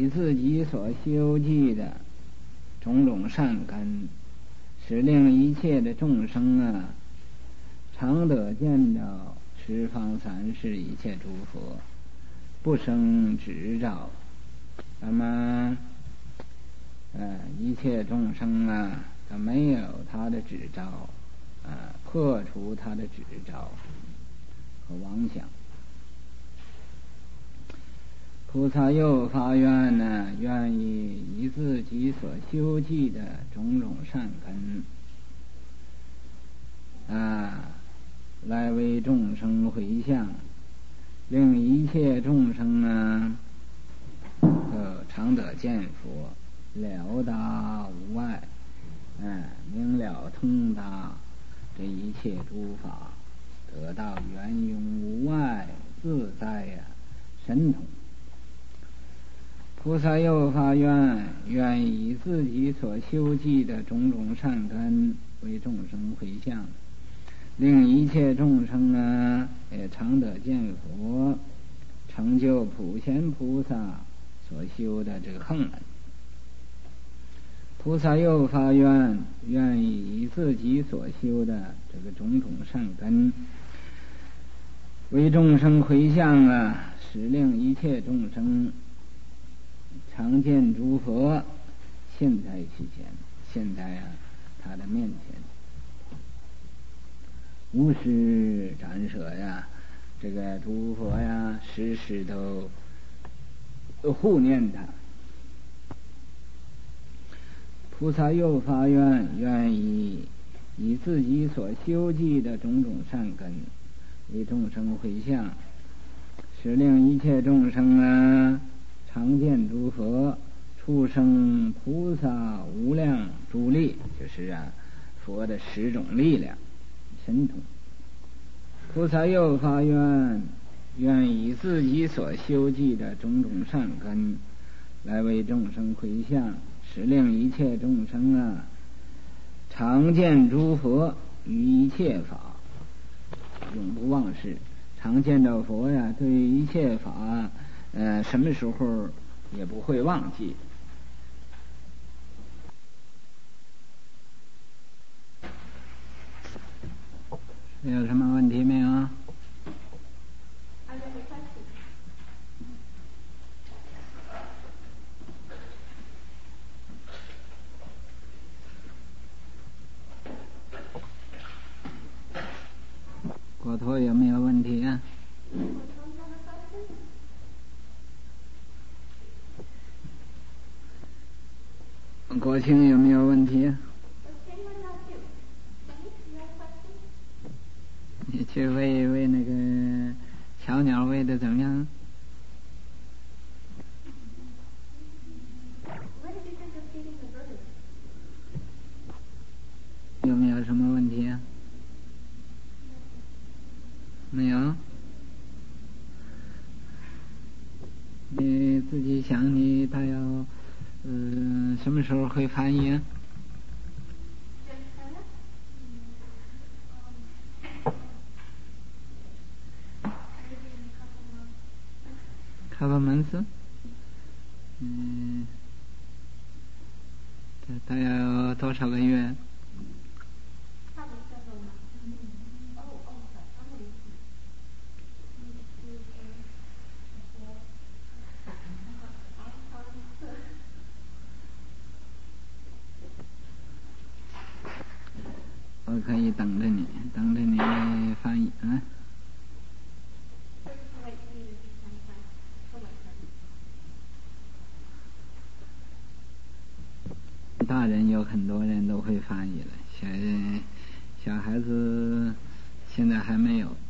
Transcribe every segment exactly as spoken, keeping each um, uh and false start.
以自己所修记的种种善根，使令一切的众生啊，常得见到十方三世一切诸佛，不生执照。那么，呃，一切众生啊，他没有他的执照，啊，破除他的执照和妄想。菩萨又发愿呢，愿意以自己所修记的种种善根啊，来为众生回向，令一切众生呢，呃，常得见佛，了达无碍，嗯，明了通达这一切诸法，得到圆融无碍自在呀、啊、神通。菩萨又发愿，愿以自己所修记的种种善根为众生回向，令一切众生啊也常得见佛，成就普贤菩萨所修的这个横恩。菩萨又发愿，愿意以自己所修的这个种种善根为众生回向啊，使令一切众生常见诸佛现在其前，现在啊他的面前，无时斩舍呀，这个诸佛呀时时都护念他。菩萨又发愿，愿意以自己所修记的种种善根为众生回向，使令一切众生啊常见诸佛，畜生菩萨无量诸力，就是啊佛的十种力量神通。菩萨又发愿，愿以自己所修记的种种善根来为众生回向，使令一切众生啊常见诸佛于一切法，永不忘事。常见到佛呀，对于一切法呃，什么时候也不会忘记。有什么问题没有？国托有没有问题啊？国清有没有问题？你去喂喂那个小鸟喂的怎么样？有没有什么问题啊？没有？你自己想你他要嗯、呃、什么时候会翻译啊？卡巴门斯，嗯，大概要多少个月？我可以等着你，等着你翻译啊。大人有很多人都会翻译了，小人小孩子现在还没有。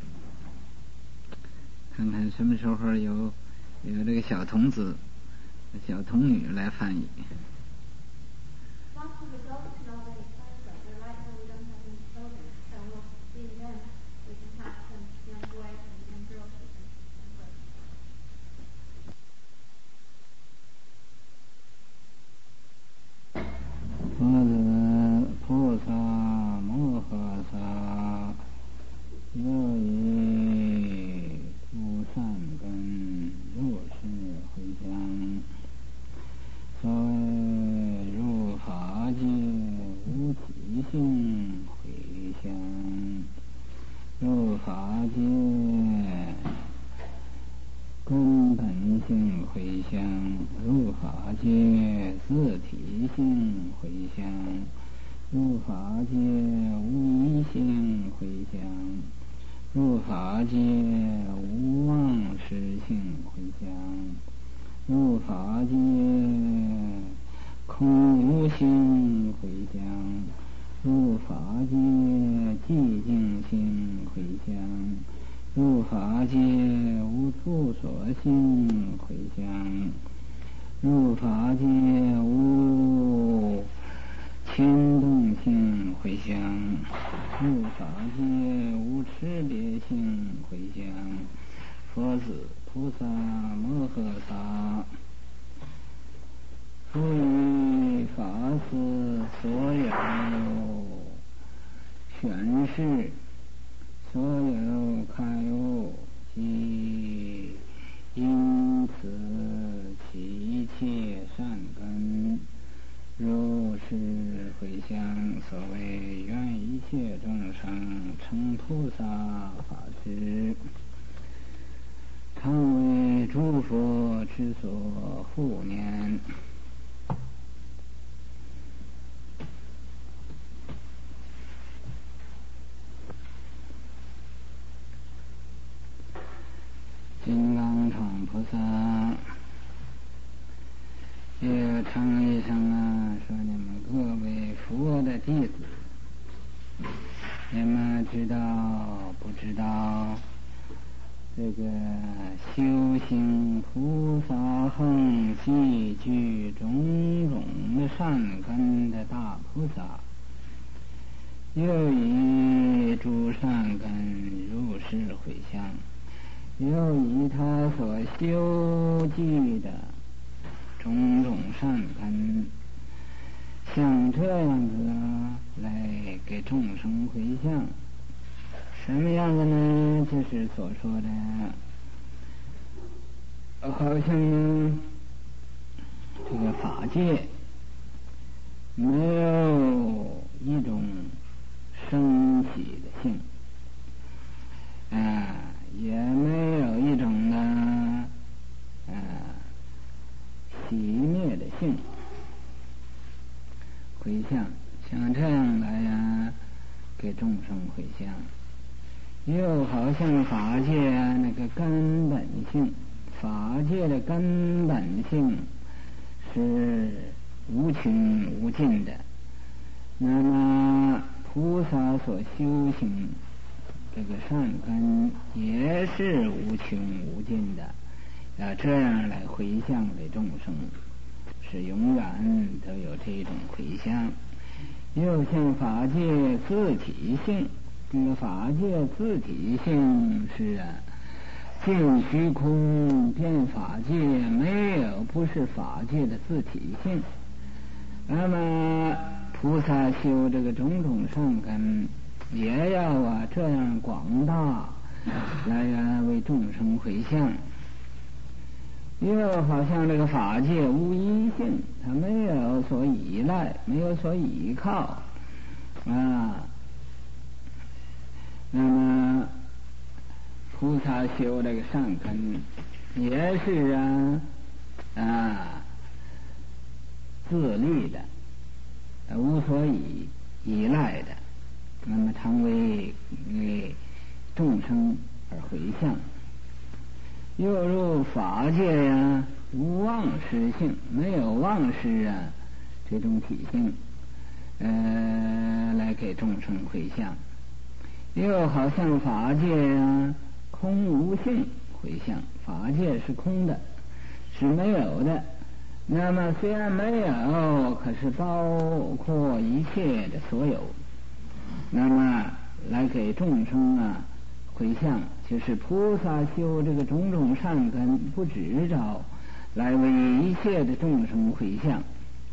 看看什么时候有有这个小童子、小童女来翻译。菩萨摩诃萨，又以诸善根如是回向， 性回向，入法界自体性回向，入法界无一性回向，入法界无妄实性回向，入法界空无性回向，入法界寂静性回向，入法界无处所性回向，入法界无牵动性回向，入法界无识别性回向。佛子菩萨摩诃萨，诸于法师所有权势，所有开悟，即因此起一切善根，如是回向。所谓愿一切众生成菩萨法师，常为诸佛之所护念。金刚常菩萨也称一声啊，说你们各位佛的弟子，你们知道不知道这个修行菩萨横积聚种种的善根的大菩萨，又以诸善根如是回向，又以他所修积的种种善根，像这样子啊，来给众生回向。什么样子呢？就是所说的，好像呢，这个法界没有一种升起的性，啊，也没有一种呢，啊，熄灭的性。回向像这样来呀，给众生回向。又好像法界啊，那个根本性，法界的根本性是无穷无尽的。那么菩萨所修行这个善根也是无穷无尽的，要这样来回向给众生，是永远都有这种回向。又像法界自体性，这个法界自体性是啊，尽虚空遍法界，没有不是法界的自体性。那么菩萨修这个种种善根，也要啊这样广大来啊为众生回向。又好像这个法界无一性，它没有所依赖，没有所依靠啊。那么菩萨修这个善根也是啊啊自立的，无所以依赖的，那么常为为众生而回向。又入法界呀、啊，无妄实性，没有妄实啊这种体性，呃，来给众生回向。又好像法界呀、啊，空无性回向，法界是空的，是没有的。那么虽然没有，可是包括一切的所有。那么来给众生啊回向，就是菩萨修这个种种善根，不只着来为一切的众生回向。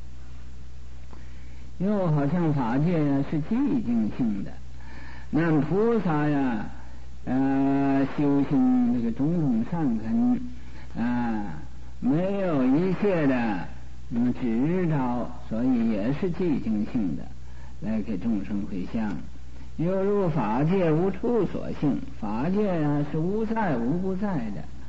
又好像法界呀是寂静性的，那菩萨呀，呃，修行这个种种善根啊，没有一切的嗯执着，所以也是寂静性的，来给众生回向。又入法界无处所性，法界啊是无在无不在的，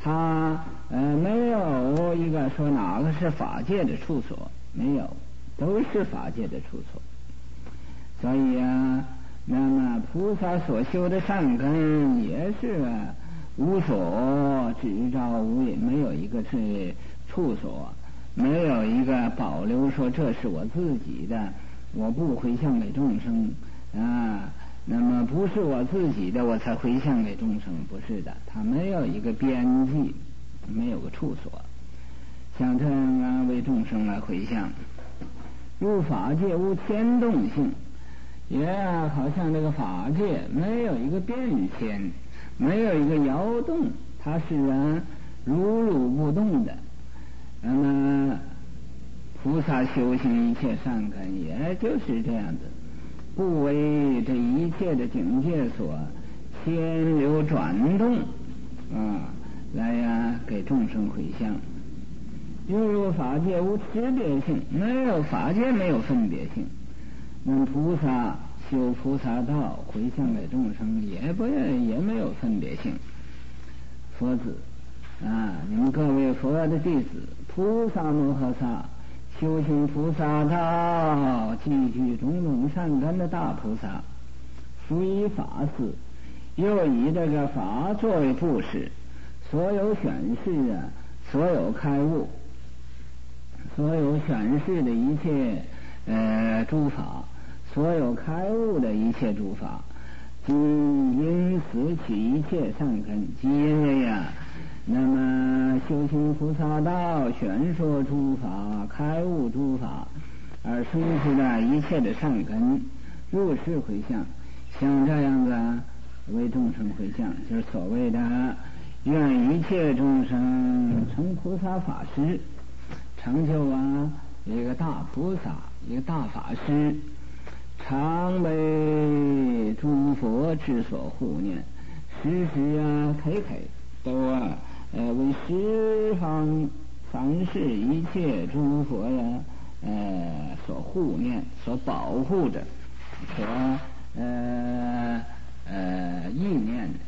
他呃没有一个说哪个是法界的处所，没有，都是法界的处所。所以啊，那么菩萨所修的善根也是无所执照无也，没有一个是处所，没有一个保留说这是我自己的，我不回向给众生啊。那么不是我自己的我才回向给众生，不是的，他没有一个边际，没有个处所，像这样啊为众生来回向。入法界无牵动性，也好像这个法界没有一个变迁，没有一个摇动，它是啊如如不动的。那么菩萨修行一切善根也就是这样子，不为这一切的境界所牵流转动啊，来呀、啊、给众生回向。入入法界无识别性，没有法界没有分别性。那菩萨修菩萨道回向给众生也不也没有分别性。佛子啊，你们各位佛的弟子，菩萨摩诃萨修行菩萨道积聚种种善根的大菩萨，辅以法事，又以这个法作为布施，所有选示啊，所有开悟，所有选示的一切呃诸法，所有开悟的一切诸法，即因此起一切善根，即因为啊，那么修行菩萨道，宣说诸法，开悟诸法，而生出的一切的善根，入世回向，像这样子啊，为众生回向，就是所谓的愿一切众生成菩萨法师，成就啊一个大菩萨，一个大法师，常为诸佛之所护念，时时啊刻刻都啊呃为十方凡世一切诸佛呀呃所护念，所保护着，所呃呃意念的。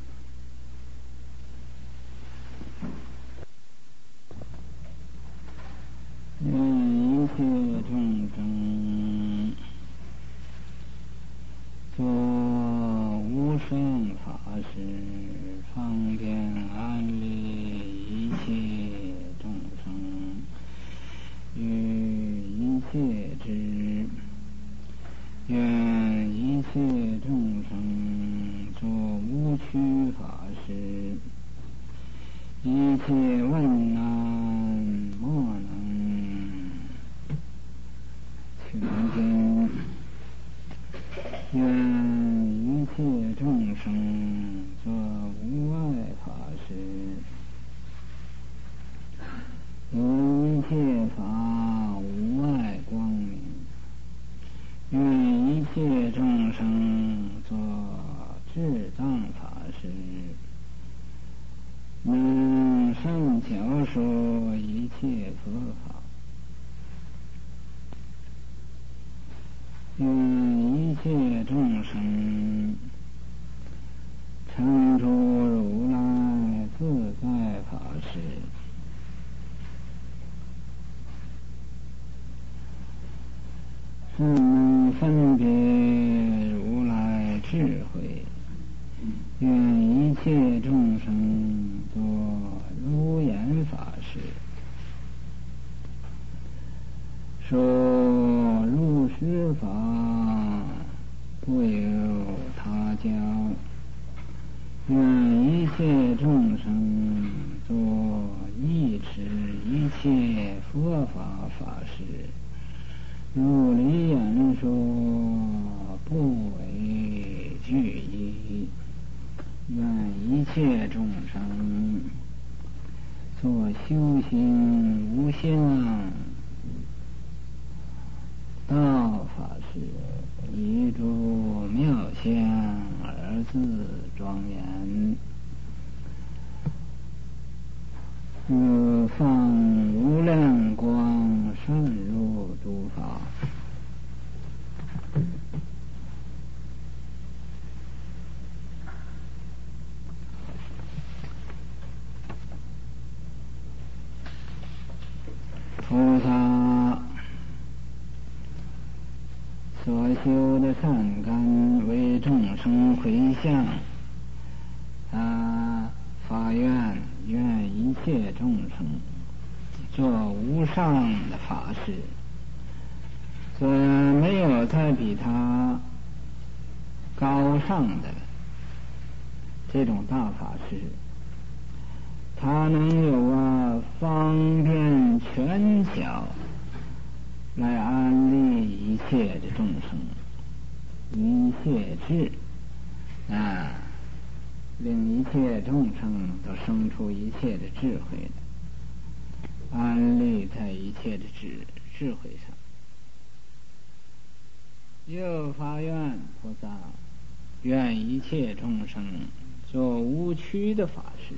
愿一切众生作无生法事，方便安利一切众生，于一切之愿一切众生作无屈法事，一切问难莫能穷尽，愿一切众生作无碍法事，一切法无碍光明，愿一切众生作智藏法事，能善教说一切佛法，愿一切众生成就如来自在法事，善能分别如来智慧，愿一切众生作如言法事，说入施法不由他教，愿一切众生作忆持一切佛法法事，如理言说不为惧疑，愿一切众生作修行无相道法事，以诸妙相而自庄严，如放无量光渗入诸法， 菩萨所修的善根为众生回向，啊，发愿愿一切众生做无上的法事，这没有再比他高尚的这种大法师，他能有啊方便权巧来安利一切的众生，一切智啊，令一切众生都生出一切的智慧来，安利在一切的智智慧上。又发愿菩萨愿一切众生做无屈的法事，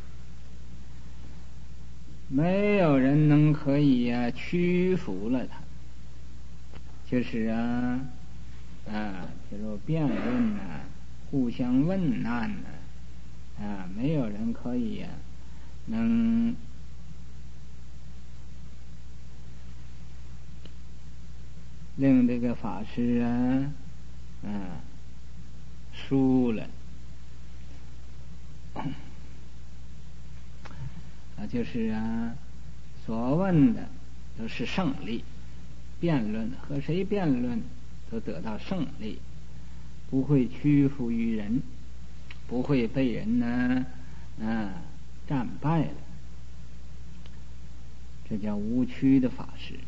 没有人能可以啊屈服了他，就是啊啊，就是说辩论呐、啊，互相问难呐、啊，啊，没有人可以啊能令这个法师啊啊输了。啊，就是啊，所问的都是胜利，辩论和谁辩论都得到胜利，不会屈服于人，不会被人呢啊战败了，这叫无屈的法师。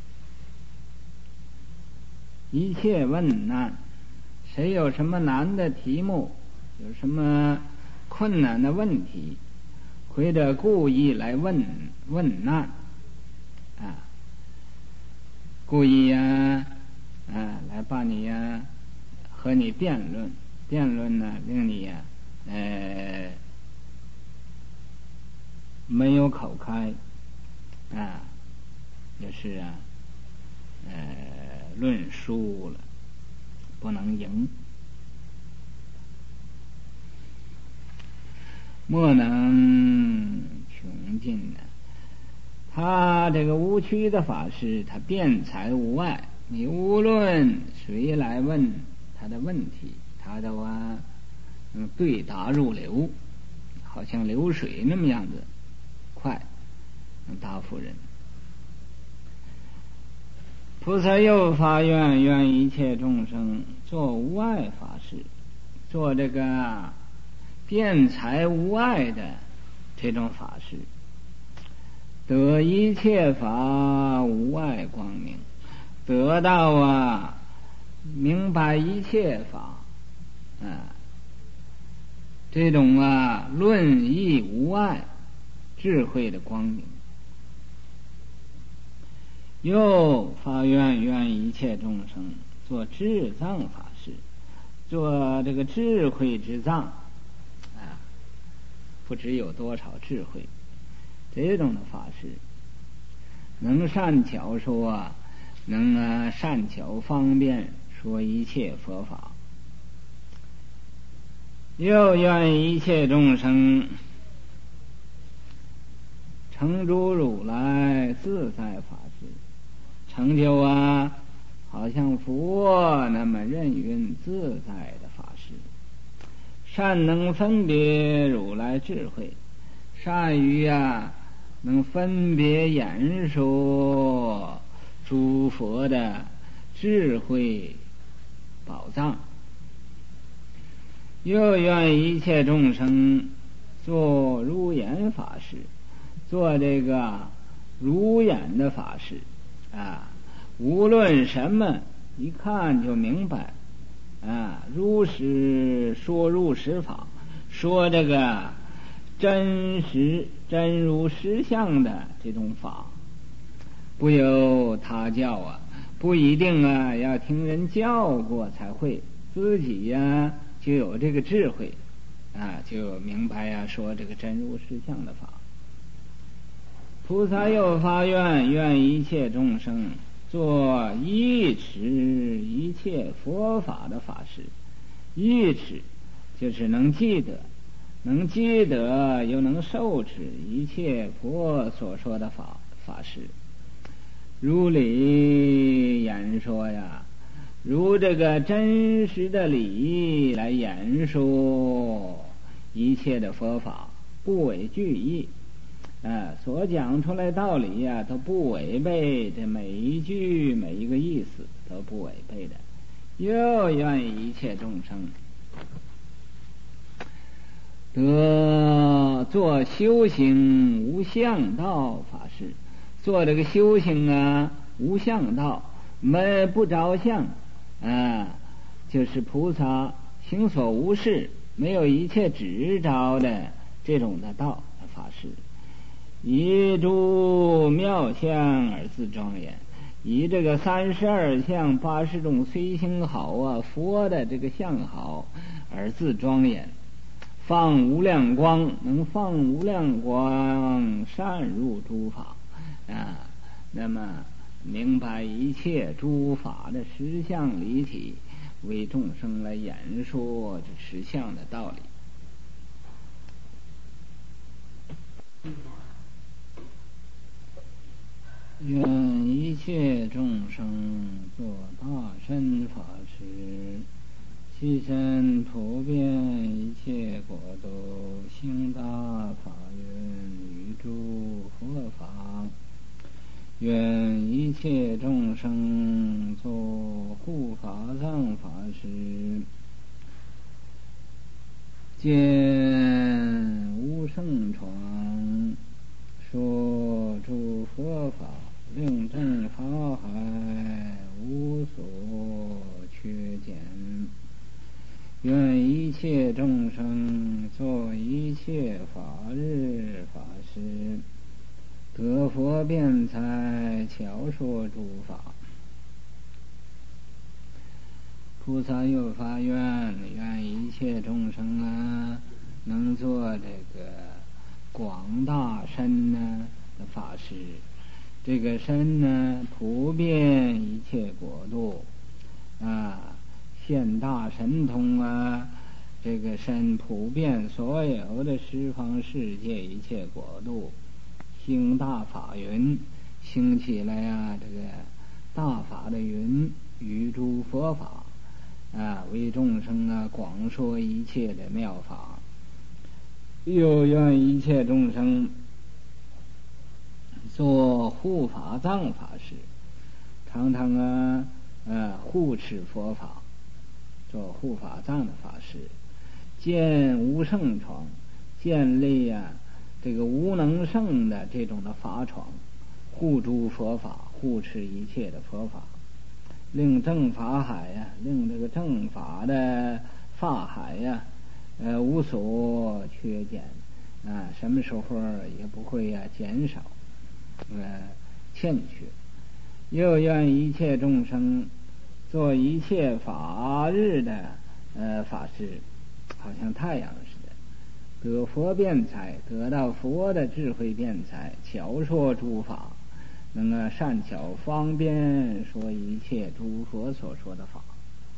一切问难，谁有什么难的题目，有什么困难的问题，或者故意来问问难啊，故意呀 啊, 啊来把你呀、啊、和你辩论，辩论呢令你呀、啊、呃没有口开啊，就是啊呃论输了，不能赢，莫能穷尽呢。他这个无屈的法师，他辩才无碍，你无论谁来问他的问题，他都啊嗯对答如流，好像流水那么样子快，能答复人。菩萨又发愿，愿一切众生做无碍法事，做这个辩才无碍的这种法事，得一切法无碍光明，得到啊明白一切法啊，这种啊论义无碍智慧的光明。又发愿，愿一切众生做智藏法事，做这个智慧之藏啊，不知有多少智慧，这种的法事能善巧说，能啊善巧方便说一切佛法。又愿一切众生成诸如来自在法事，成就啊好像佛那么任运自在的法师，善能分别如来智慧，善于啊能分别演说诸佛的智慧宝藏。又愿一切众生做如眼法师，做这个如眼的法师啊，无论什么一看就明白啊，如实说如实法，说这个真实真如实相的这种法，不由他教啊，不一定啊要听人教过才会，自己呀、啊、就有这个智慧啊，就明白呀、啊、说这个真如实相的法。菩萨又发愿，愿一切众生做依持一切佛法的法师。依持就是能记得，能记得又能受持一切佛所说的法法师。 如理言说呀，如这个真实的理来言说一切的佛法，不违句意。啊，所讲出来道理呀、啊，都不违背这每一句每一个意思，都不违背的。又愿一切众生得做修行无相道法事，做这个修行啊，无相道，没不着相啊，就是菩萨行所无事，没有一切执着的这种的道的法事。以诸妙相而自庄严，以这个三十二相八十种随行好啊，佛的这个相好而自庄严，放无量光，能放无量光善入诸法啊，那么明白一切诸法的实相离体，为众生来演说这实相的道理。愿一切众生作大身法师，其身普遍一切国度，行大法运于诸佛法。愿一切众生作护法藏法师，见无胜闯，说诸佛法，令正法海无所缺减。愿一切众生作一切法日法师，得佛辩才巧说诸法。菩萨又发愿，愿一切众生啊，能做这个广大身呢的法师。这个身呢，普遍一切国度啊，现大神通啊，这个身普遍所有的十方世界一切国度，兴大法云，兴起来啊，这个大法的云，于诸佛法啊，为众生啊广说一切的妙法。又愿一切众生做护法藏法师，常常啊呃护持佛法，做护法藏的法师，见无胜床，建立啊这个无能胜的这种的法床，护诸佛法，护持一切的佛法，令正法海呀、啊，令这个正法的法海呀、啊，呃无所缺减啊，什么时候也不会呀、啊、减少。呃，欠缺。又愿一切众生做一切法日的呃法师，好像太阳似的，得佛辩才，得到佛的智慧辩才，巧说诸法，能够善巧方便说一切诸佛所说的法。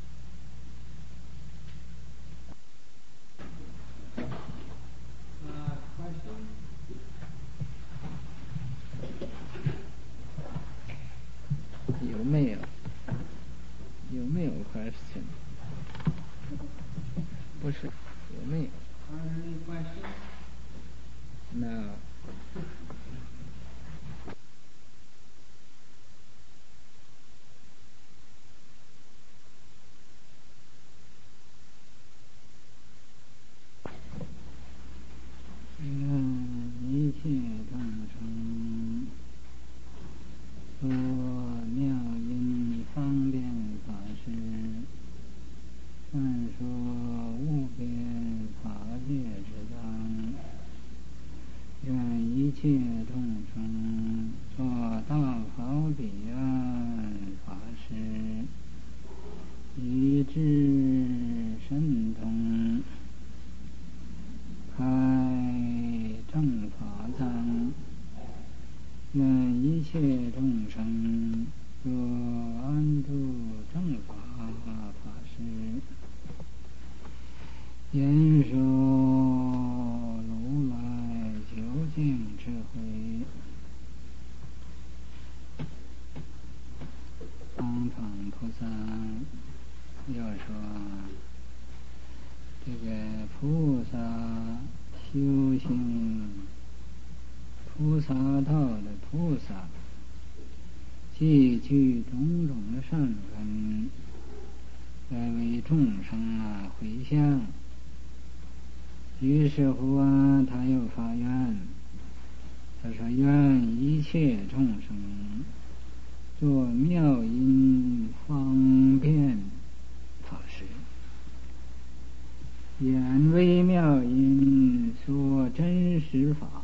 有没有？有没有question？不是，有没有 ？No。嗯，一切众生作妙音方便法师，善说无边法界之当。愿一切众生作大好彼岸法师，以至神通，开正法藏。愿一切众生作安住正法法师，言说如来究竟智慧。 菩萨积聚种种的善根，来为众生啊回向。于是乎啊，他又发愿，他说愿一切众生做妙音方便法师，演微妙音说真实法。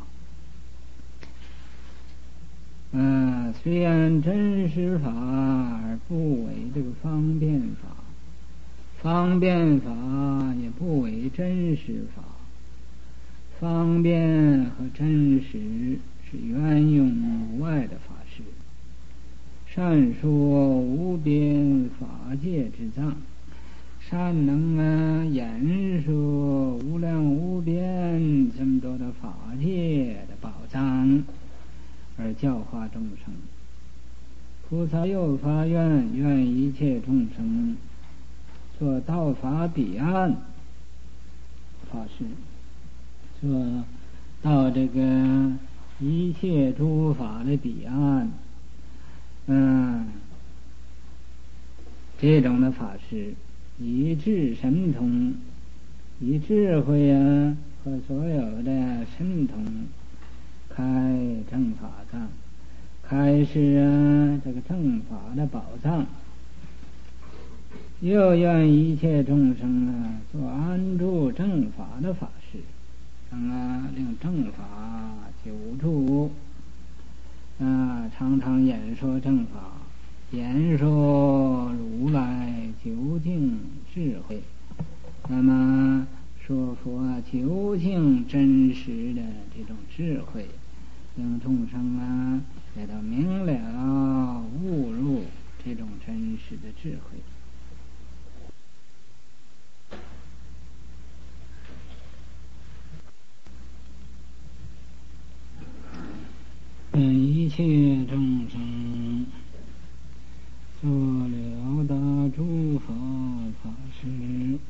呃，虽然真实法而不为这个方便法，方便法也不为真实法。方便和真实是圆融无碍的法师，善说无边法界之藏，善能啊演说无量无边这么多的法界的宝藏，而教化众生。菩萨又发愿，愿一切众生做道法彼岸法师，做到这个一切诸法的彼岸。嗯，这种的法师以智神通，以智慧啊和所有的神通开正法藏，开示啊这个正法的宝藏。又愿一切众生啊做安住正法的法师，让啊令正法久住啊，常常演说正法，演说如来究竟智慧，那么说佛究竟真实的这种智慧，令众生啊给他明了悟入这种真实的智慧。愿一切众生做了达诸法法师，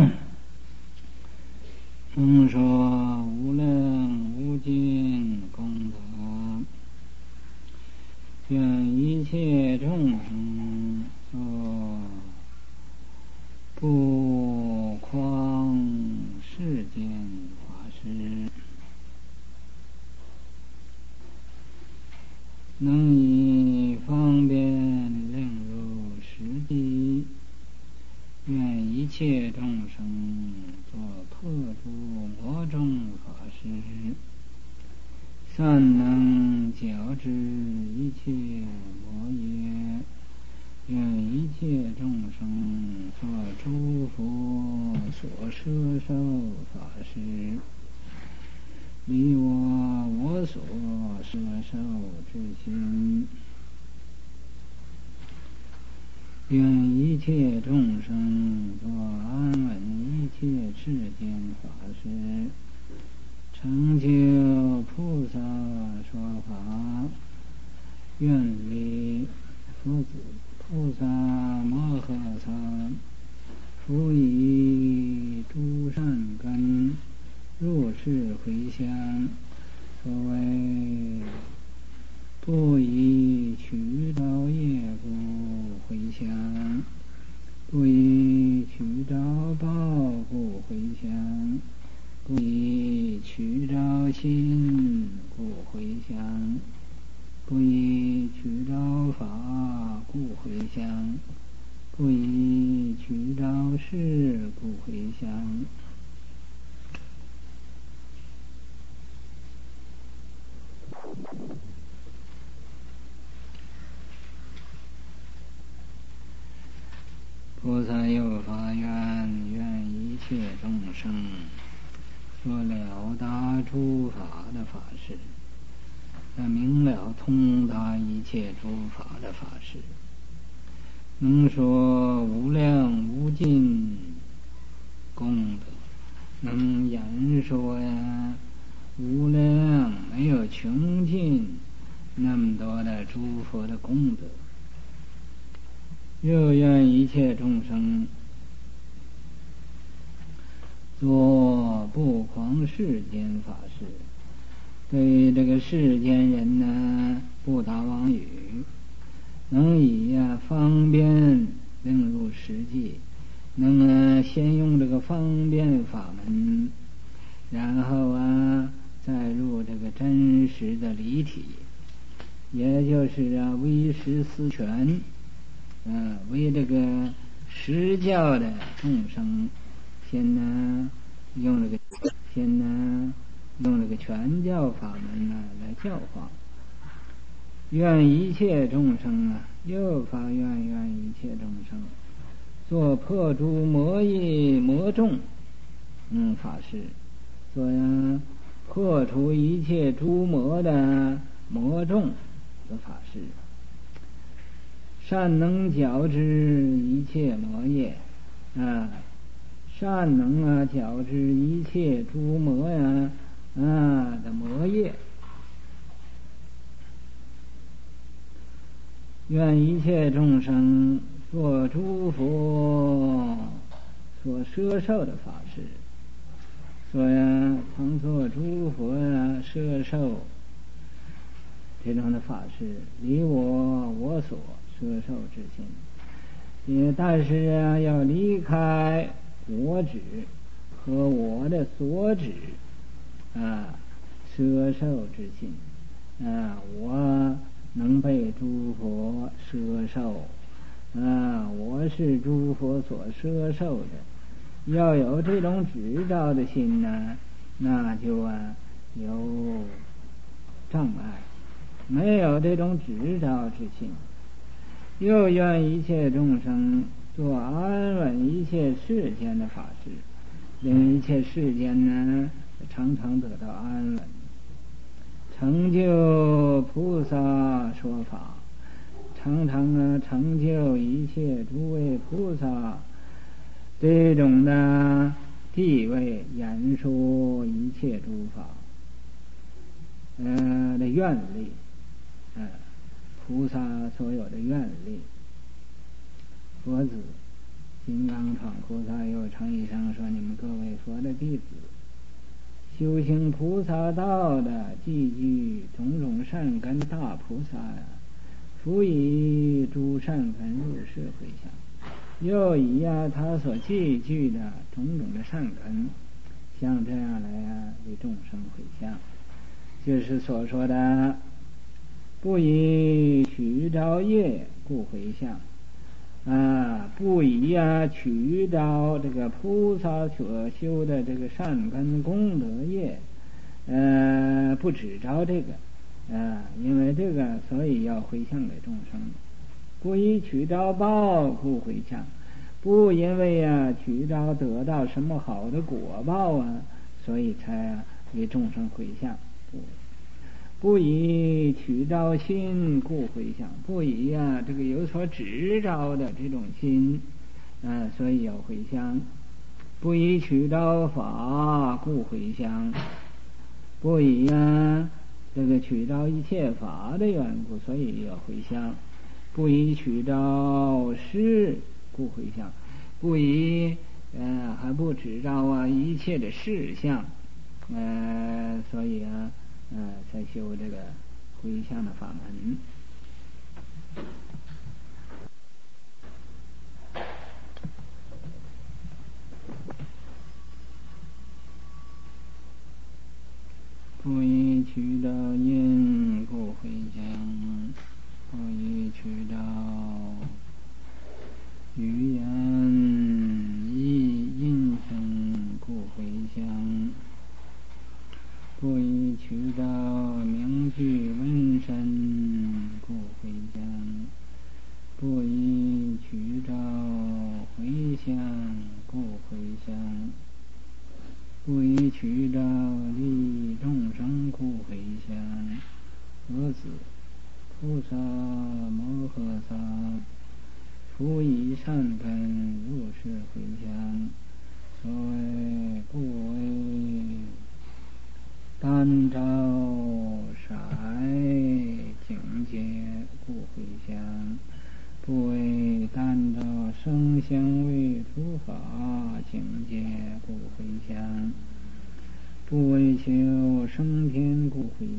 能说无量无尽功德。愿一切众生做不诳世间法师，能以方便令入实际。愿一切众生做破诸魔众法师，善能矫治一切魔业。愿一切众生做诸佛所摄受法师，离我我所摄受之心。愿一切众生做安稳一切世间法师，成就菩萨说法。愿为佛子菩萨摩诃萨辅以诸善根，入世回向。所谓不以取道业故回向，不以取道报故回向，不以取道心故回向，不以取道法故回向，不以取道事故回向。菩萨又发愿，愿一切众生做了达诸法的法师，那明了通达一切诸法的法师，能说无量无尽功德，能言说呀无量没有穷尽那么多的诸佛的功德。又愿一切众生做不诳世间法师， 对这个世间人呢不打妄语，能以呀、啊、方便令入实际，能啊先用这个方便法门，然后啊再入这个真实的离体，也就是啊为实思权，嗯、呃、为这个实教的众生，先呢用这个先呢用这个全教法门呢来教化。愿一切众生啊，又发愿愿一切众生，做破诸魔业魔众，嗯，法事，做呀破除一切诸魔的魔众的法事，善能矫治一切魔业啊，善能啊矫治一切诸魔呀啊的魔业。愿一切众生做诸佛所摄受的法事，所呀常做诸佛呀摄受这种的法事，离我我所摄受之心，也但是啊要离开我执和我的所指啊摄受之心啊，我能被诸佛摄受啊，我是诸佛所摄受的，要有这种执照的心呢，那就啊有障碍，没有这种执照之心。又愿一切众生做安稳一切世间的法事，令一切世间呢常常得到安稳，成就菩萨说法，常常啊成就一切诸位菩萨这种的地位，演说一切诸法呃的愿力，呃菩萨所有的愿力。佛子金刚闯菩萨又常一生说，你们各位佛的弟子，修行菩萨道的积聚种种善根大菩萨呀，辅以诸善根入世回向，又以呀、啊、他所积聚的种种的善根，像这样来呀、啊、为众生回向，就是所说的不以取招业故回向啊，不以呀、啊、取招这个菩萨所修的这个善根功德业，呃，不只招这个啊，因为这个所以要回向给众生。不以取招报故回向，不因为呀、啊、取招得到什么好的果报啊，所以才、啊、为众生回向。不不以取招心故回向，不以呀、啊、这个有所执招的这种心啊，所以要回向。不以取招法故回向，不以呀、啊、这个取招一切法的缘故，所以要回向。不以取招事故回向，不以呃还不执招啊一切的事项，呃所以啊呃才修这个回向的法门。不以取招因故回向，不以取招语言意音声故回向，不以取招名句闻声故回向，不以取招回向故回向，不以取招利众生故回向。佛子菩萨摩诃萨辅以善根入世回向，所谓不为单招色境界故回向，不为单招声香味触法境界故回向，不为求升天故回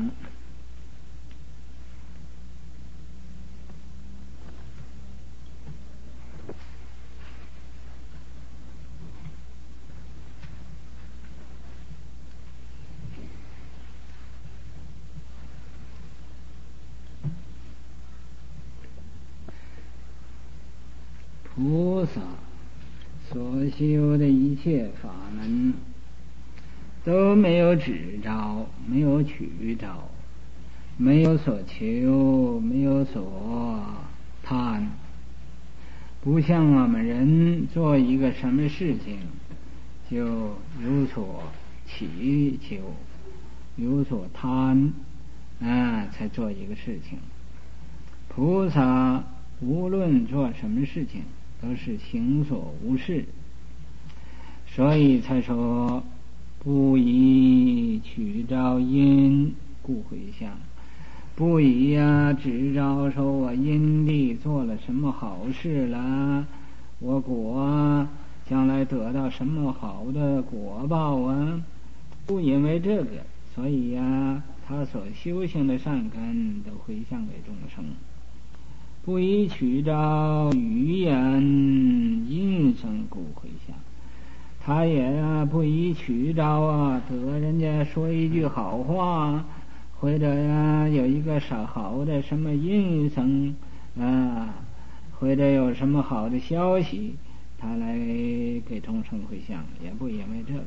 菩萨所修的一切法门都没有执着，没有取着，没有所求，没有所贪，不像我们人做一个什么事情就有所祈求，有所贪啊，才做一个事情。菩萨无论做什么事情都是行所无事，所以才说不以取着因故回向，不以呀执着说我因地做了什么好事了，我果将来得到什么好的果报啊，不因为这个，所以呀他所修行的善根都回向给众生。不以取着语言音声故回向，他也啊不以取着啊得人家说一句好话，或者呀有一个啥好的什么音声啊，或者有什么好的消息，他来给众生回向，也不因为这个。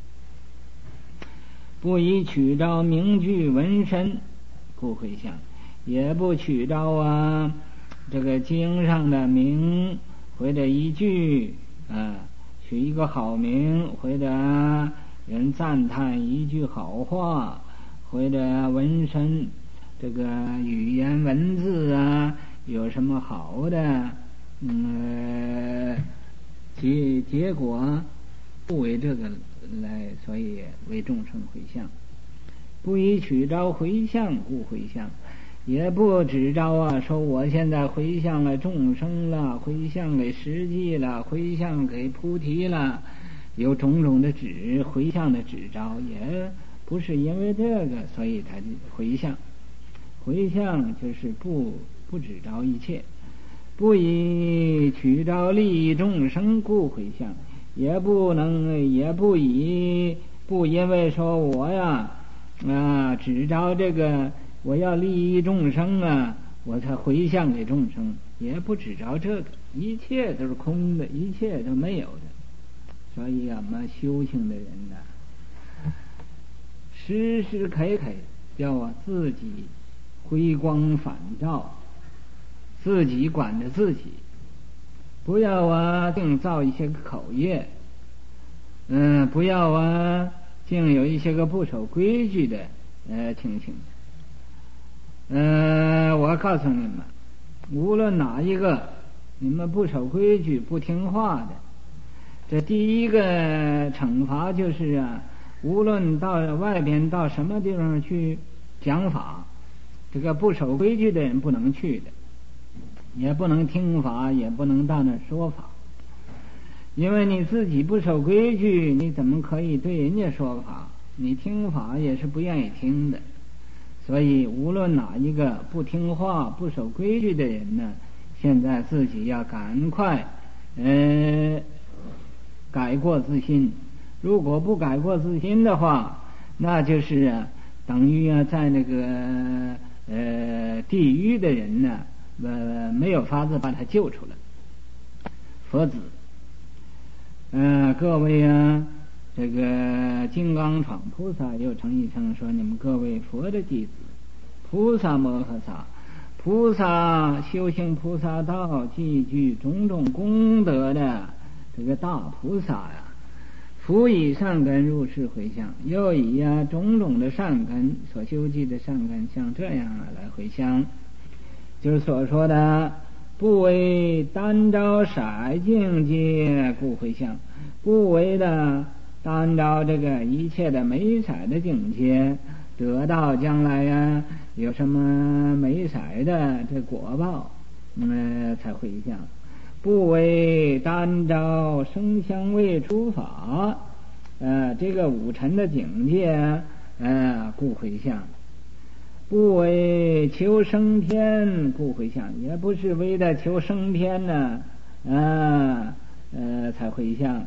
不以取着名句文身故回向，也不取着啊这个经上的名或者一句啊，取一个好名，或者人赞叹一句好话，或者文身这个语言文字啊有什么好的嗯结结果，不为这个来，所以为众生回向。不以取着回向故回向，也不执着啊说我现在回向了众生了，回向给实际了，回向给菩提了，有种种的执回向的执着，也不是因为这个所以他回向。回向就是不不执着一切，不以取着利益众生故回向，也不能也不以不因为说我呀啊执着这个我要利益众生啊，我才回向给众生，也不执着这个，一切都是空的，一切都没有的。所以啊，我们修行的人呢、啊，时时刻刻要啊自己回光返照，自己管着自己，不要啊净造一些个口业，嗯，不要啊净有一些个不守规矩的呃情形。呃，我告诉你们，无论哪一个你们不守规矩不听话的，这第一个惩罚就是啊，无论到外边到什么地方去讲法，这个不守规矩的人不能去的，也不能听法，也不能到那说法，因为你自己不守规矩，你怎么可以对人家说法？你听法也是不愿意听的。所以无论哪一个不听话不守规矩的人呢，现在自己要赶快呃改过自新。如果不改过自新的话，那就是啊等于啊在那个呃地狱的人呢呃没有法子把他救出来。佛子呃各位啊，这个金刚闯菩萨又称一称说，你们各位佛的弟子，菩萨摩诃萨，菩萨修行菩萨道，积聚种种功德的这个大菩萨呀，福以善根入世回向，又以呀、啊、种种的善根所修积的善根，像这样啊来回向，就是所说的不为单照色境界故回向，不为的单照这个一切的美彩的境界，得到将来呀、啊、有什么美彩的这果报，嗯才回向。不为单照声香味触法，呃这个五尘的境界呃故回向。 不为求升天故回向，也不是为了求升天呢啊呃才回向。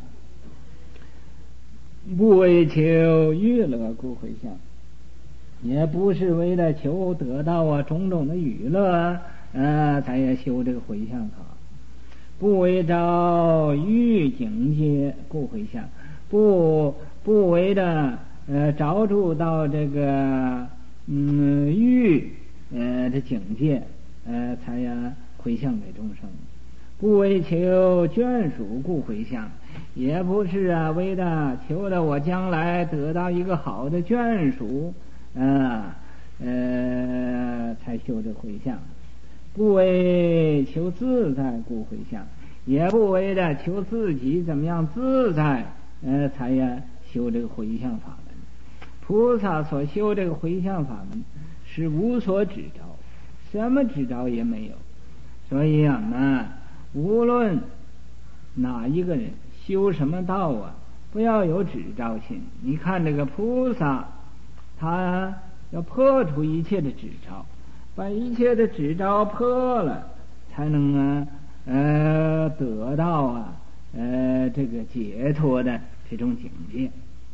不为求娱乐故回向，也不是为了求得到啊种种的娱乐啊才也修这个回向法。不为着欲境界故回向，不不为的呃着住到这个嗯欲呃的境界呃才呀回向给众生。不为求眷属故回向，也不是啊为了求了我将来得到一个好的眷属啊呃才修这回向。不为求自在故回向，也不为了求自己怎么样自在呃才呀修这个回向法门。菩萨所修这个回向法门是无所指招，什么指招也没有。所以啊那无论哪一个人修什么道啊，不要有指招心。你看这个菩萨，他要破除一切的指招，把一切的指招破了，才能啊呃得到啊呃这个解脱的这种境界。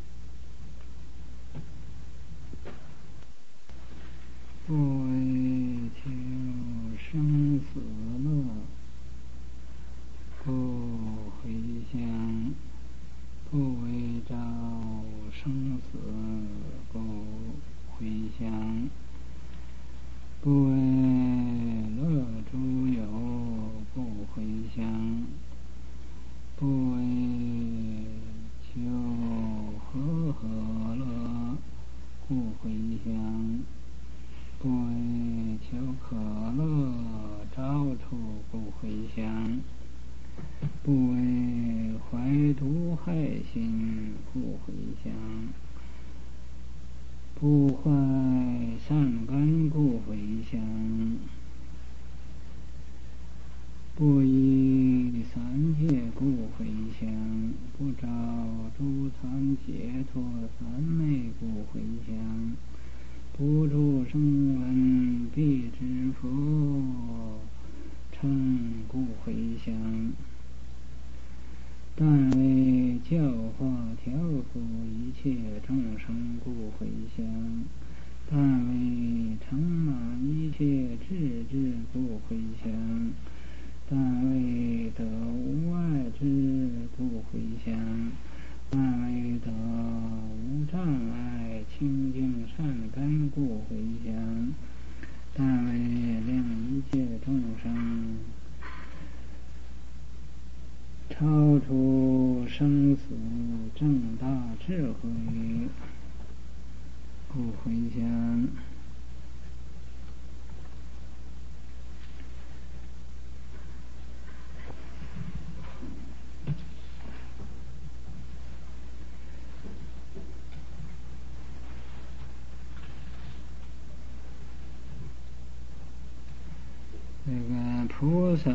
不为求生死乐不回向，不为着生死不回向，不为乐诸有不回向，不为求和合乐不回向，不为求可乐着处不回向，不为怀毒害心不回向，不坏善根故回向，不依三界故回向，不着诸残解脱三昧故回向，不住声闻必知佛称故回向，但为教化调伏一切众生故回向，但为成满一切智智故回向，但为得无碍智故回向，但为得无障碍清净善根故回向，但为令一切众生超出生死正大智慧故回向。这个菩萨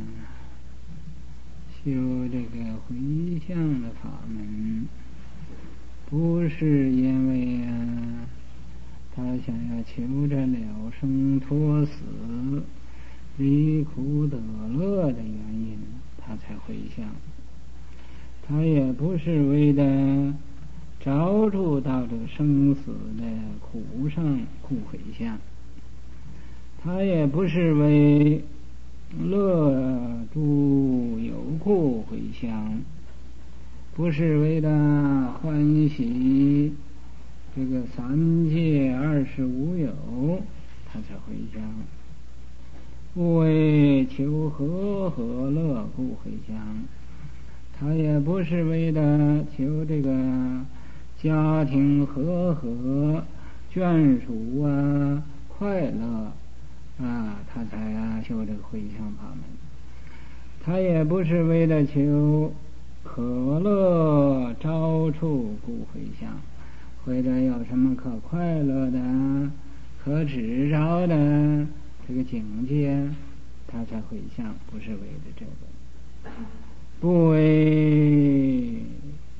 修这个回向的法门，不是因为啊他想要求着了生脱死离苦得乐的原因他才回向，他也不是为了着住到这个生死的苦上故回向，他也不是为乐诸有故回向，不是为了欢喜这个三界二十无有他才回向，不为求和合乐故回向，他也不是为了求这个家庭和合眷属啊快乐啊他才啊修这个回向法门，他也不是为了求可乐着处故回向，为了有什么可快乐的可指着的这个境界他才回向，不是为了这个。不为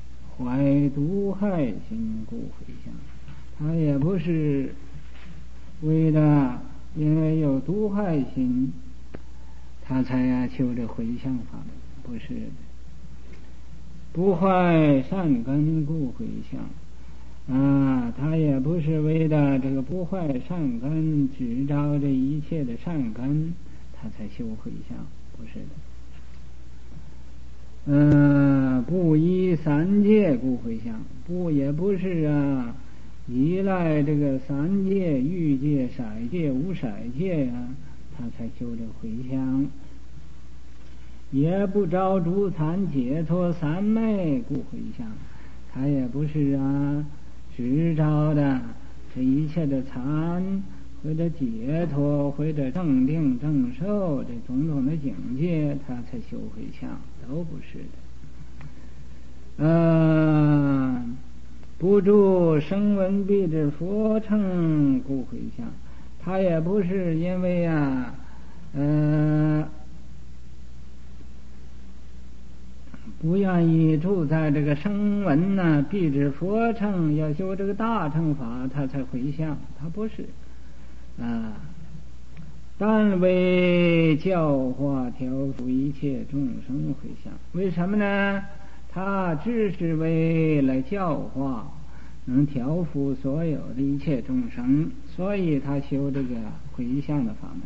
怀毒害心故回向，他也不是为的因为有毒害心，他才呀求这回向法门，不是的。不坏善根故回向啊，他也不是为了这个不坏善根，只照这一切的善根，他才修回向，不是的。嗯，不依三界故回向，不也不是啊，依赖这个三界、欲界、色界、无色界啊，他才修这回向。也不照诸禅解脱三昧故回向，他也不是啊，只照的这一切的禅或者解脱或者正定正受这种种的境界，他才修回向，都不是的。呃，不住声闻辟支佛乘故回向，他也不是因为啊，呃。不愿意住在这个声闻呢，辟支佛乘，要修这个大乘法，他才回向，他不是啊。但为教化调伏一切众生回向，为什么呢？他只是为了教化，能调伏所有的一切众生，所以他修这个回向的法门。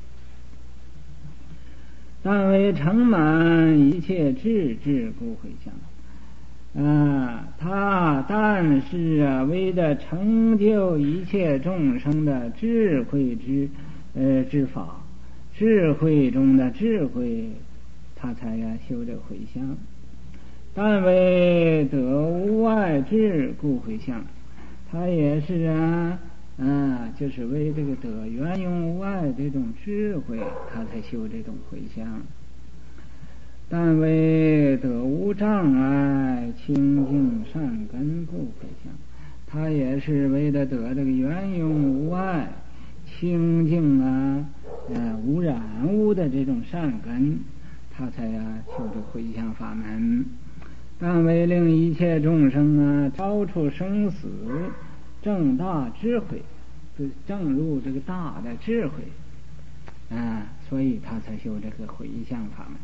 但为成满一切智智故回向啊，他但是啊，为了成就一切众生的智慧之呃之法，智慧中的智慧，他才要修这回向。但为得无碍智故回向，他也是啊。啊，就是为这个得圆用无碍这种智慧，他才修这种回向。但为得无障碍清净善根故回向，他也是为了得这个圆用无碍清净啊，呃无染污的这种善根，他才呀修这回向法门。但为令一切众生啊超出生死，正大智慧，就正入这个大的智慧啊，所以他才修这个回向法门。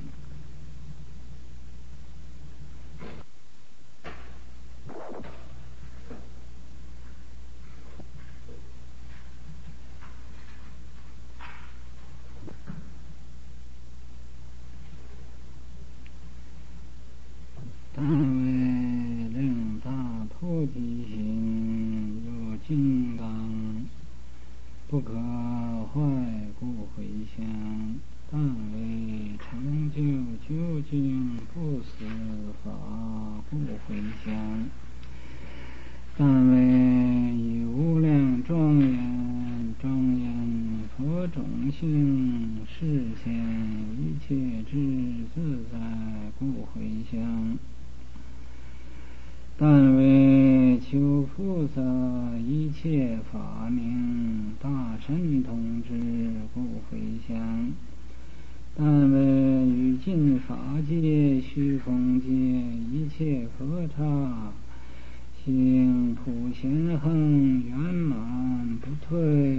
但为令大菩提心如金刚，不可坏故回向。但为成就究竟不死法故回向。但为以无量庄严庄严佛种性示现一切智自在故回向。但为求菩萨一切法名大神通之故回向。但为于尽法界虚空界一切佛刹行普贤恒圆满不退，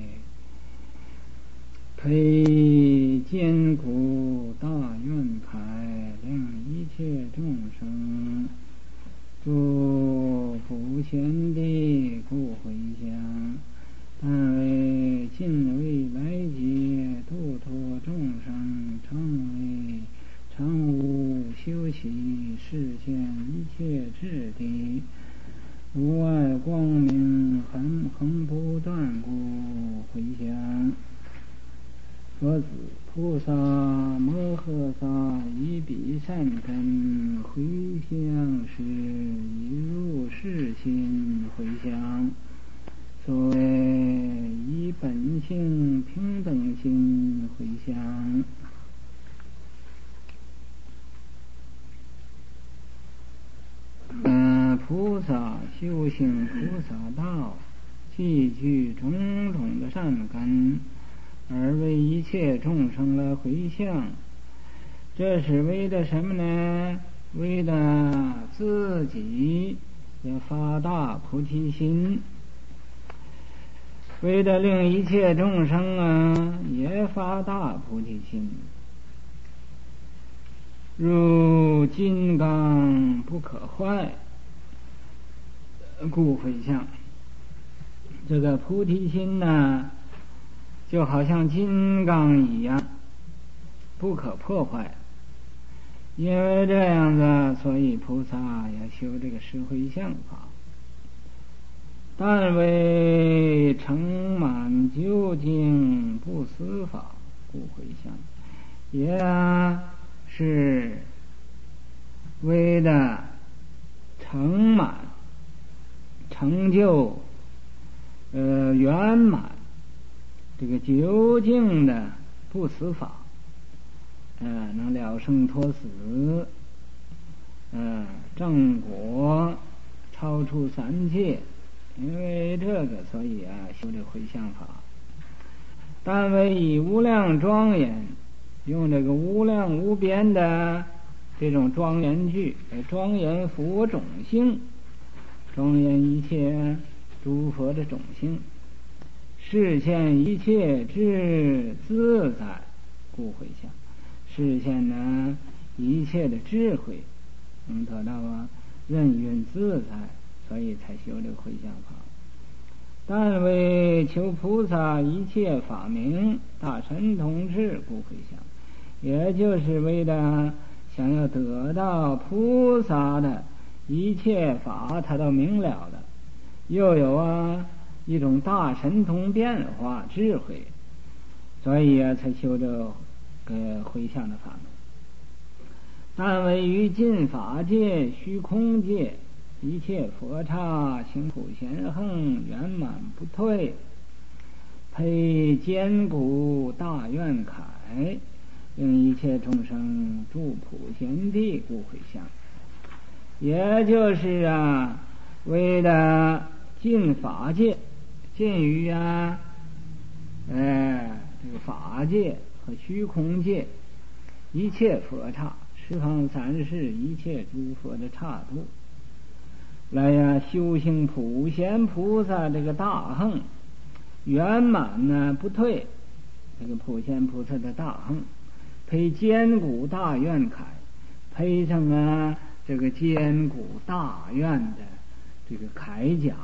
培坚固大愿牌，令一切众生诸普贤地故回向。但为尽未来劫度脱众生，常为常无修习示现一切智地，无碍光明恒恒不断故回向。佛子菩萨摩诃萨以彼善根回向时，以入世心回向。所谓以本性平等心回向。嗯，菩萨修行菩萨道，既具种种的善根，而为一切众生来回向，这是为了什么呢？为了自己要发大菩提心。 为了令一切众生啊也发大菩提心，如金刚不可坏，故回向。这个菩提心呢，就好像金刚一样，不可破坏。因为这样子，所以菩萨要修这个十回向法。但为成满究竟不思法，故回向，也是为了成满成就呃圆满这个究竟的不思法，呃能了生脱死，呃正果超出三界。因为这个，所以啊，修这回向法。但为以无量庄严，用这个无量无边的这种庄严句，来庄严佛种性，庄严一切诸佛的种性，示现一切智自在，故回向。示现呢一切的智慧，能得到啊任运自在。所以才修这个回向法。但为求菩萨一切法明大神通智，故回向，也就是为了想要得到菩萨的一切法，他都明了的，又有啊一种大神通变化智慧，所以啊才修这个回向的法门。但为于尽法界虚空界一切佛刹行普贤横圆满不退，配坚固大愿铠，令一切众生住普贤地，故回向。也就是啊为了尽法界，尽于啊呃这个法界和虚空界一切佛刹十方三世一切诸佛的刹度，来呀修行普贤菩萨这个大横圆满呢不退，这个普贤菩萨的大横配坚固大愿铠，配上啊这个坚固大愿的这个铠甲，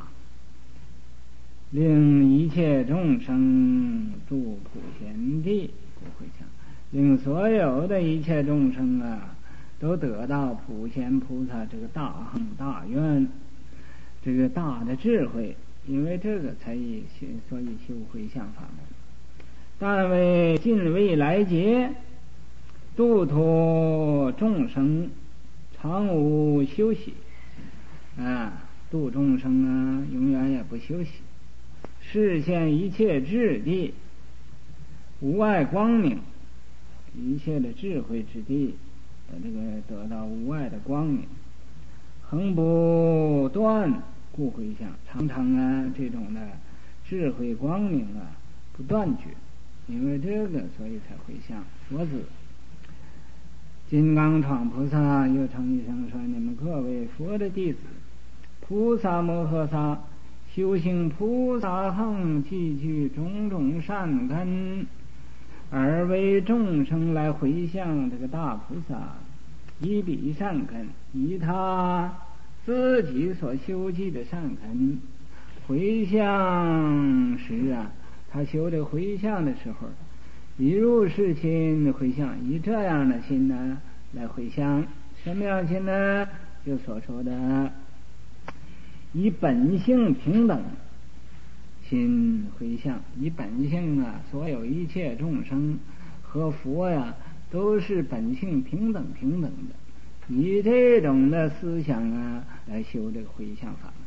令一切众生住普贤地，不回向，令所有的一切众生啊都得到普贤菩萨这个大横大愿这个大的智慧。因为这个才以所以修回向法门。但为尽未来劫度脱众生常无休息啊，度众生啊永远也不休息，示现一切智地无碍光明，一切的智慧之地这个得到无碍的光明，恒不断故回向。常常啊这种的智慧光明啊不断绝，因为这个所以才回向。佛子金刚闯菩萨又称一声说：你们各位佛的弟子，菩萨摩诃萨修行菩萨行，积聚种种善根，而为众生来回向这个大菩萨，以彼善根，以他自己所修积的善根回向时啊，他修这个回向的时候，以入世心回向，以这样的心呢来回向。什么样心呢？就所说的以本性平等心回向。以本性啊，所有一切众生和佛呀都是本性平等平等的，以这种的思想啊来修这个回向法门。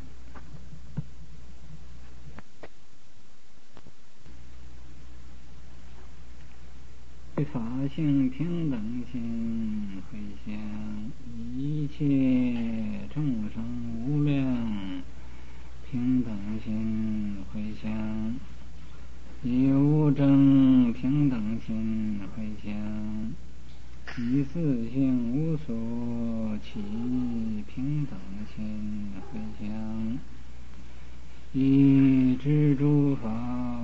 法性平等心回向，一切众生无量平等心回向，以无争平等心回向，以自性无所起平等心回向，以知诸法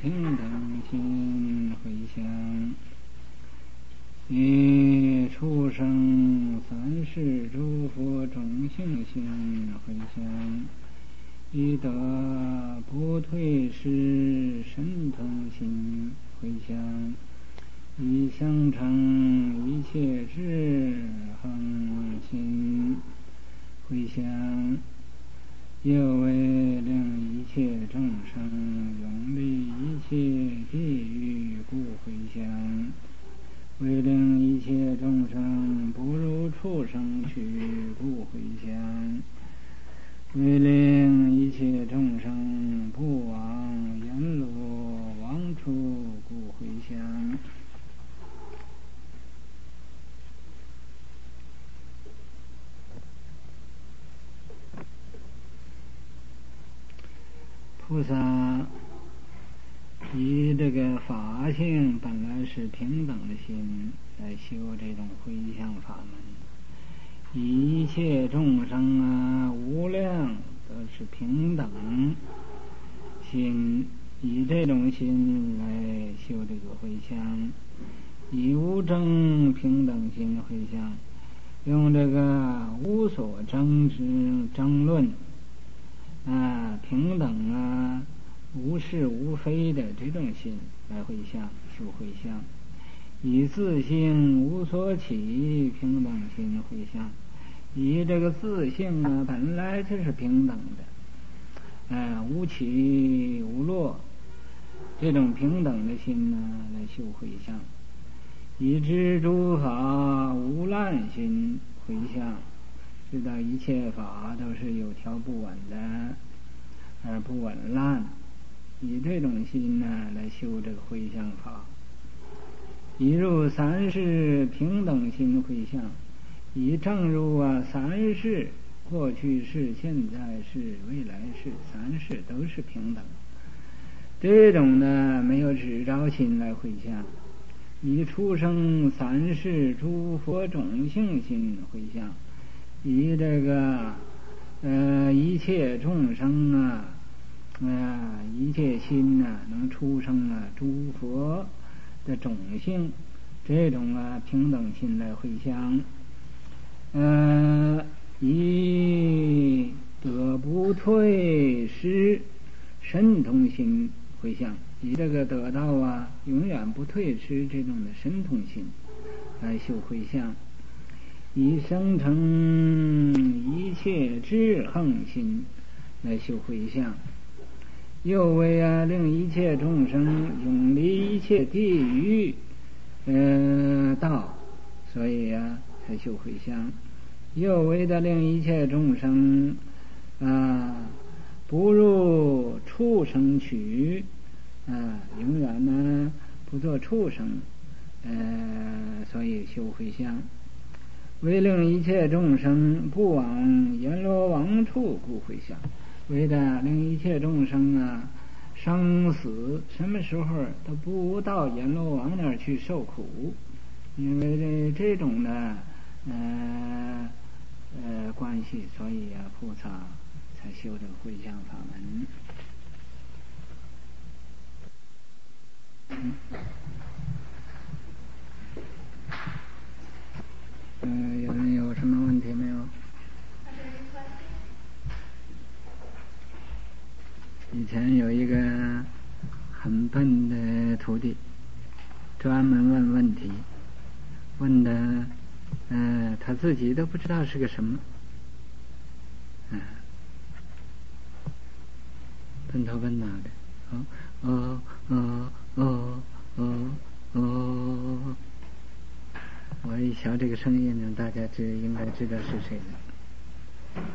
平等心回向，以畜生三世诸佛种性心回向，以得不退失神通心回向，以相成一切智恒心回向，又为令一切众生永离一切地狱故回向，为令一切众生不入畜生趣故回向，为令一切众生不往阎罗王处故回向。菩萨以这个法性本来是平等的心来修这种回向法门，一切众生啊无量都是平等心，以这种心来修这个回向，以无争平等心回向，用这个无所争执争论啊平等啊无是无非的这种心来回向修回向，以自性无所起平等心回向，以这个自性啊本来就是平等的，啊无起无落这种平等的心呢来修回向，以知诸法无滥心回向，知道一切法都是有条不紊的而不紊乱，以这种心呢来修这个回向法，以入三世平等心回向，以正入啊三世过去世现在世未来世三世都是平等，这种呢没有执着心来回向，以出生三世诸佛种性心回向，以这个呃一切众生啊啊一切心呐、啊、能出生啊诸佛的种性，这种啊平等心来回向，呃以得不退失神通心回向，以这个得到啊永远不退失这种的神通心来修回向，以生成一切智恒心来修回向，又为啊令一切众生永离一切地狱呃道，所以啊才修回向，又为的令一切众生啊不入畜生趣啊永远呢不做畜生，呃所以修回向，为令一切众生不往阎罗王处故回向，为的令一切众生啊生死什么时候都不到阎罗王那儿去受苦，因为这这种的呃呃关系，所以啊菩萨才修这个回向法门。嗯呃有人有什么问题没有？以前有一个很笨的徒弟，专门问问题，问的呃他自己都不知道是个什么，嗯、呃，笨头笨脑的，哦哦哦哦哦哦，我一瞧这个声音呢，大家知应该知道是谁了。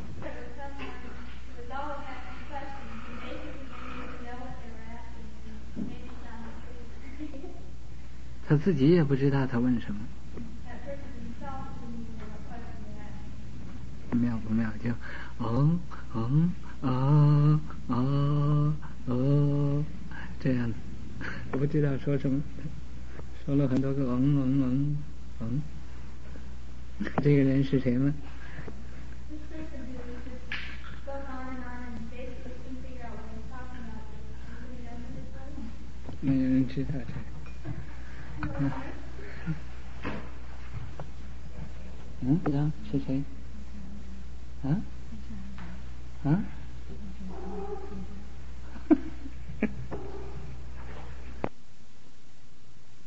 他自己也不知道他问什么，妙不妙？就哦哦哦哦哦这样，我不知道说什么，说了很多个嗯嗯嗯嗯。这个人是谁吗？ 没有人知道这。嗯，嗯，知道是谁？啊？啊？